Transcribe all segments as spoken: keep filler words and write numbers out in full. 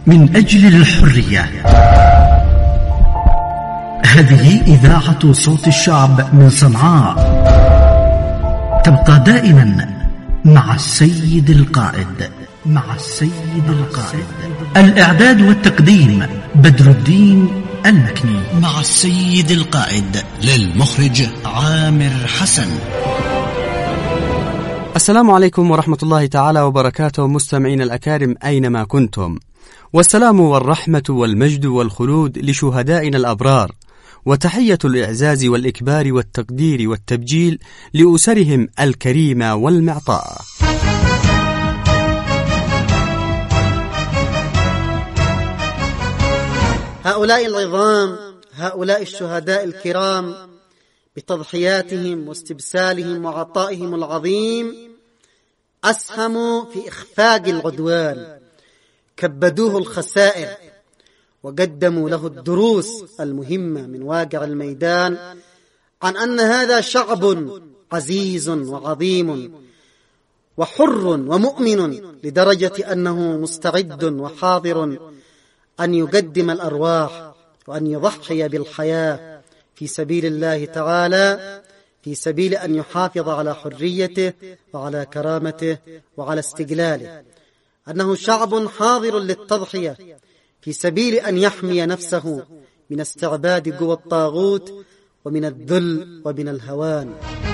من أجل الحرية. هذه إذاعة صوت الشعب من صنعاء، تبقى دائما مع السيد القائد. مع السيد القائد. الإعداد والتقديم بدر الدين المكني. مع السيد القائد للمخرج عامر حسن. السلام عليكم ورحمة الله تعالى وبركاته مستمعين الأكارم أينما كنتم، والسلام والرحمة والمجد والخلود لشهدائنا الأبرار، وتحية الإعزاز والإكبار والتقدير والتبجيل لأسرهم الكريمة والمعطاء. هؤلاء العظام، هؤلاء الشهداء الكرام بتضحياتهم واستبسالهم وعطائهم العظيم أسهموا في إخفاق العدوان، كبدوه الخسائر وقدموا له الدروس المهمة من واقع الميدان عن أن هذا شعب عزيز وعظيم وحر ومؤمن، لدرجة أنه مستعد وحاضر أن يقدم الأرواح وأن يضحي بالحياة في سبيل الله تعالى، في سبيل أن يحافظ على حريته وعلى كرامته وعلى استقلاله. أنه شعب حاضر للتضحية في سبيل أن يحمي نفسه من استعباد قوى الطاغوت ومن الذل ومن الهوان.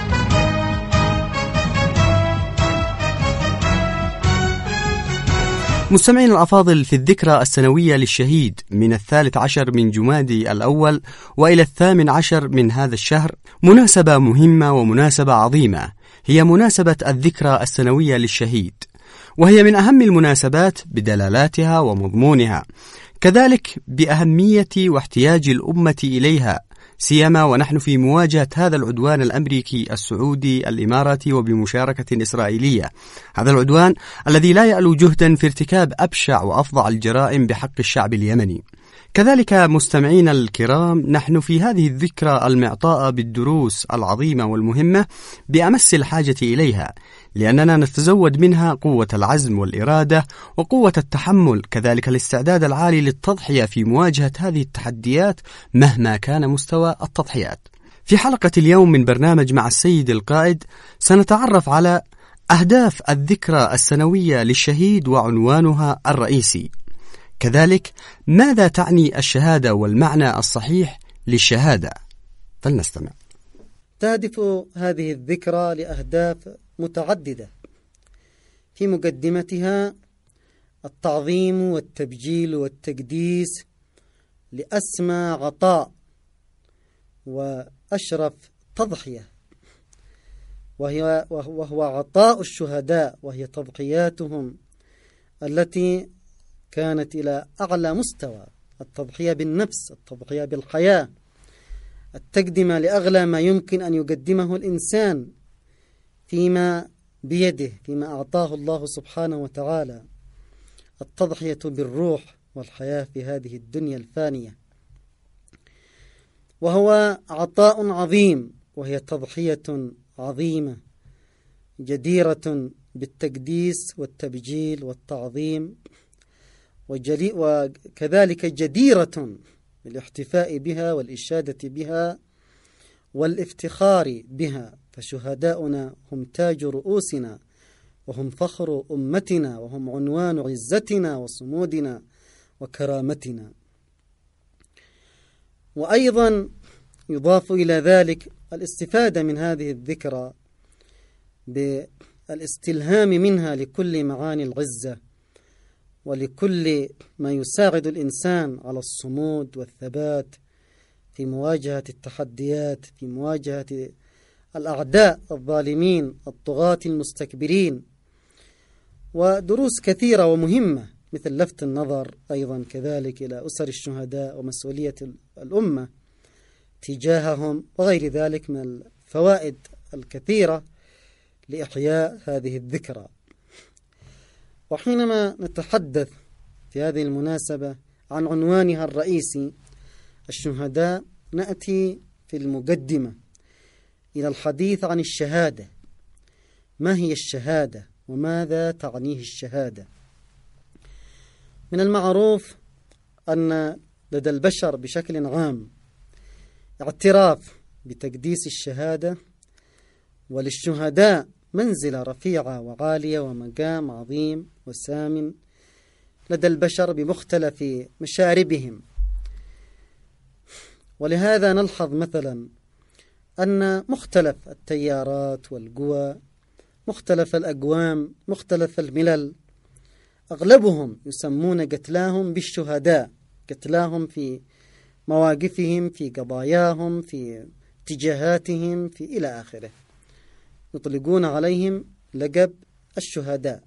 مستمعين الأفاضل، في الذكرى السنوية للشهيد من الثالث عشر من جمادي الأول وإلى الثامن عشر من هذا الشهر مناسبة مهمة ومناسبة عظيمة، هي مناسبة الذكرى السنوية للشهيد، وهي من أهم المناسبات بدلالاتها ومضمونها، كذلك بأهمية واحتياج الأمة إليها، سيما ونحن في مواجهة هذا العدوان الأمريكي السعودي الإماراتي وبمشاركة إسرائيلية، هذا العدوان الذي لا يألو جهدا في ارتكاب أبشع وأفظع الجرائم بحق الشعب اليمني. كذلك مستمعين الكرام، نحن في هذه الذكرى المعطاءة بالدروس العظيمة والمهمة بأمس الحاجة إليها، لأننا نتزود منها قوة العزم والإرادة وقوة التحمل، كذلك الاستعداد العالي للتضحية في مواجهة هذه التحديات مهما كان مستوى التضحيات. في حلقة اليوم من برنامج مع السيد القائد سنتعرف على أهداف الذكرى السنوية للشهيد وعنوانها الرئيسي، كذلك ماذا تعني الشهادة والمعنى الصحيح للشهادة. فلنستمع. تهدف هذه الذكرى لأهداف متعددة، في مقدمتها التعظيم والتبجيل والتقديس لأسمى عطاء وأشرف تضحية، وهي وهو عطاء الشهداء، وهي تضحياتهم التي كانت إلى أعلى مستوى، التضحية بالنفس، التضحية بالحياة، التقدمة لأغلى ما يمكن أن يقدمه الإنسان فيما بيده، فيما أعطاه الله سبحانه وتعالى، التضحية بالروح والحياة في هذه الدنيا الفانية، وهو عطاء عظيم، وهي تضحية عظيمة جديرة بالتقديس والتبجيل والتعظيم، وكذلك جديرة بالاحتفاء بها والإشادة بها والافتخار بها. فشهداؤنا هم تاج رؤوسنا، وهم فخر أمتنا، وهم عنوان عزتنا وصمودنا وكرامتنا. وأيضا يضاف إلى ذلك الاستفادة من هذه الذكرى بالاستلهام منها لكل معاني العزة ولكل ما يساعد الإنسان على الصمود والثبات في مواجهة التحديات، في مواجهة الأعداء الظالمين الطغاة المستكبرين. ودروس كثيرة ومهمة مثل لفت النظر أيضا كذلك إلى أسر الشهداء ومسؤولية الأمة تجاههم، وغير ذلك من الفوائد الكثيرة لإحياء هذه الذكرى. وحينما نتحدث في هذه المناسبة عن عنوانها الرئيسي الشهداء، نأتي في المقدمة إلى الحديث عن الشهادة. ما هي الشهادة وماذا تعنيه الشهادة؟ من المعروف أن لدى البشر بشكل عام اعتراف بتقديس الشهادة، وللشهداء منزلة رفيعة وعالية ومقام عظيم وسام لدى البشر بمختلف مشاربهم. ولهذا نلحظ مثلا أن مختلف التيارات والقوى، مختلف الأقوام، مختلف الملل، أغلبهم يسمون قتلاهم بالشهداء، قتلاهم في مواقفهم، في قضاياهم، في اتجاهاتهم، في إلى آخره، يطلقون عليهم لقب الشهداء.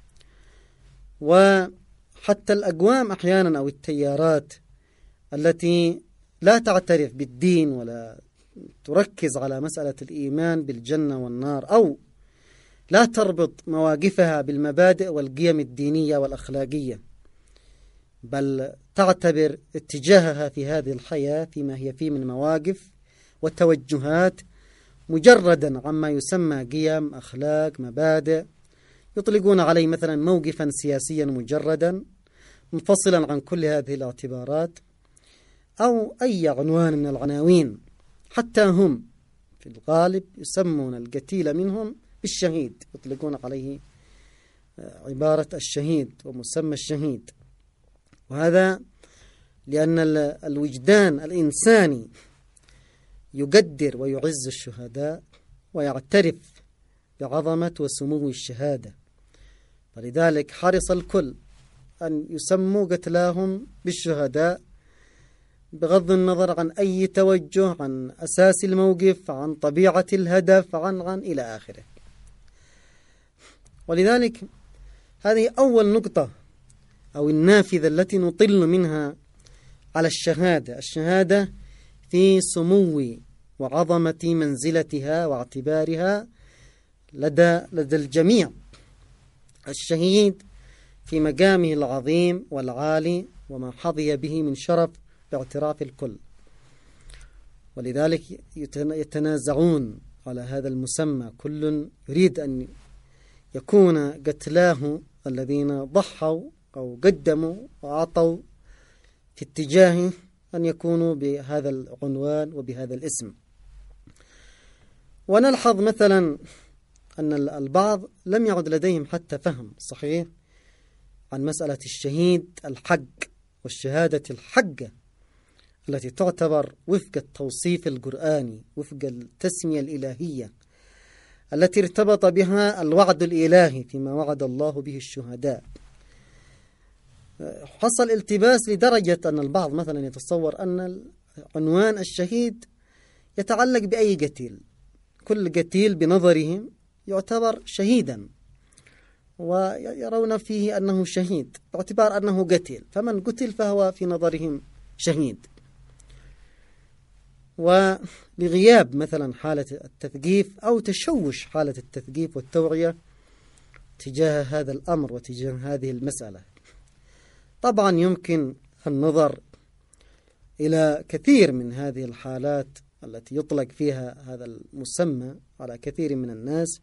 وحتى الأقوام أحيانا أو التيارات التي لا تعترف بالدين ولا تركز على مسألة الإيمان بالجنة والنار، أو لا تربط مواقفها بالمبادئ والقيم الدينية والأخلاقية، بل تعتبر اتجاهها في هذه الحياة فيما هي فيه من مواقف وتوجهات مجردا عما يسمى قيم، أخلاق، مبادئ، يطلقون عليه مثلا موقفا سياسيا مجردا منفصلا عن كل هذه الاعتبارات، أو أي عنوان من العناوين. حتى هم في الغالب يسمون القتيل منهم بالشهيد، يطلقون عليه عبارة الشهيد ومسمى الشهيد. وهذا لأن الوجدان الإنساني يقدر ويعز الشهداء ويعترف بعظمة وسمو الشهادة، ولذلك حرص الكل أن يسموا قتلاهم بالشهداء بغض النظر عن أي توجه، عن أساس الموقف، عن طبيعة الهدف، عن عن إلى آخره. ولذلك هذه أول نقطة أو النافذة التي نطل منها على الشهادة. الشهادة في سمو وعظمة منزلتها واعتبارها لدى لدى الجميع. الشهيد في مقامه العظيم والعالي وما حظي به من شرف باعتراف الكل، ولذلك يتنازعون على هذا المسمى. كل يريد أن يكون قتلاه الذين ضحوا أو قدموا وأعطوا في اتجاه أن يكونوا بهذا العنوان وبهذا الاسم. ونلحظ مثلا أن البعض لم يعد لديهم حتى فهم صحيح عن مسألة الشهيد الحق والشهادة الحقة التي تعتبر وفق التوصيف القرآني، وفق التسمية الإلهية التي ارتبط بها الوعد الإلهي فيما وعد الله به الشهداء. حصل التباس لدرجة أن البعض مثلا يتصور أن عنوان الشهيد يتعلق بأي قتيل، كل قتيل بنظرهم يعتبر شهيدا ويرون فيه أنه شهيد باعتبار أنه قتيل، فمن قتل فهو في نظرهم شهيد. ولغياب مثلا حالة التثقيف أو تشوش حالة التثقيف والتوعية تجاه هذا الأمر وتجاه هذه المسألة. طبعا يمكن النظر إلى كثير من هذه الحالات التي يطلق فيها هذا المسمى على كثير من الناس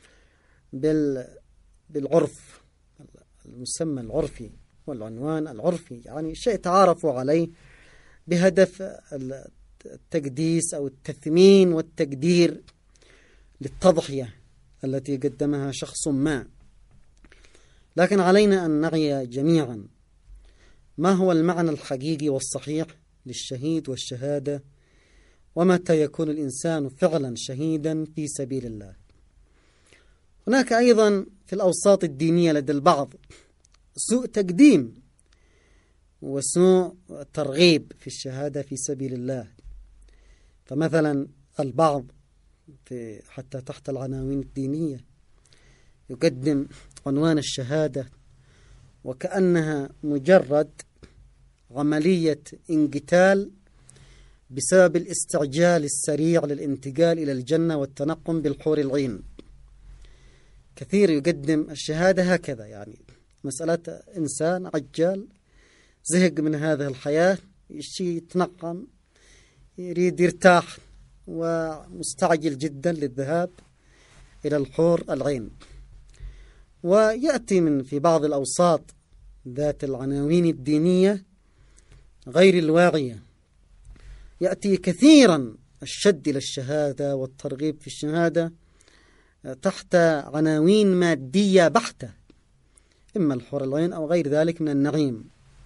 بالعرف، المسمى العرفي والعنوان العرفي، يعني شيء تعارفوا عليه بهدف التقديس أو التثمين والتقدير للتضحية التي قدمها شخص ما. لكن علينا أن نعي جميعا ما هو المعنى الحقيقي والصحيح للشهيد والشهادة، ومتى يكون الإنسان فعلا شهيدا في سبيل الله. هناك أيضا في الأوساط الدينية لدى البعض سوء تقديم وسوء ترغيب في الشهادة في سبيل الله. فمثلا البعض في حتى تحت العناوين الدينية يقدم عنوان الشهادة وكأنها مجرد عملية انقتال بسبب الاستعجال السريع للانتقال إلى الجنة والتنقم بالحور العين. كثير يقدم الشهادة هكذا، يعني مسألة إنسان عجال زهق من هذه الحياة، يشي يتنقم، يريد يرتاح ومستعجل جدا للذهاب إلى الحور العين. ويأتي من في بعض الأوساط ذات العناوين الدينية غير الواعية يأتي كثيرا الشد إلى الشهادة والترغيب في الشهادة تحت عناوين مادية بحتة، إما الحور العين أو غير ذلك من النعيم.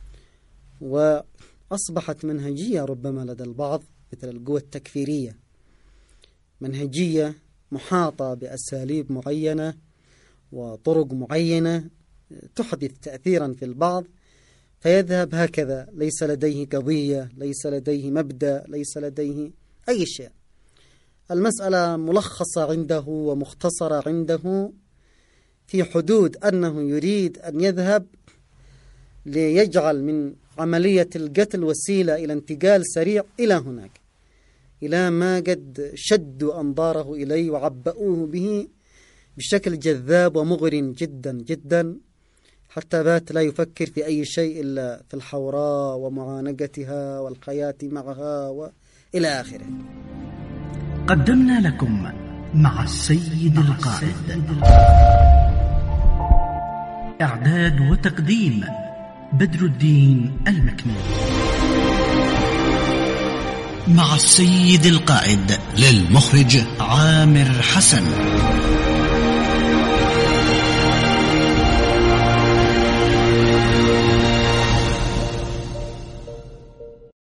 وأصبحت منهجية ربما لدى البعض مثل القوى التكفيرية، منهجية محاطة بأساليب معينة وطرق معينة تحدث تأثيرا في البعض، فيذهب هكذا، ليس لديه قضية، ليس لديه مبدأ، ليس لديه أي شيء. المسألة ملخصة عنده ومختصرة عنده في حدود أنه يريد أن يذهب ليجعل من عملية القتل وسيلة إلى انتقال سريع إلى هناك، إلى ما قد شدوا أنظاره إليه وعبأوه به بشكل جذاب ومغري جدا جدا، حتى بات لا يفكر في أي شيء إلا في الحوراء ومعانقتها والحياة معها وإلى آخره. قدمنا لكم مع السيد القائد. إعداد وتقديم بدر الدين المكني. مع السيد القائد للمخرج عامر حسن.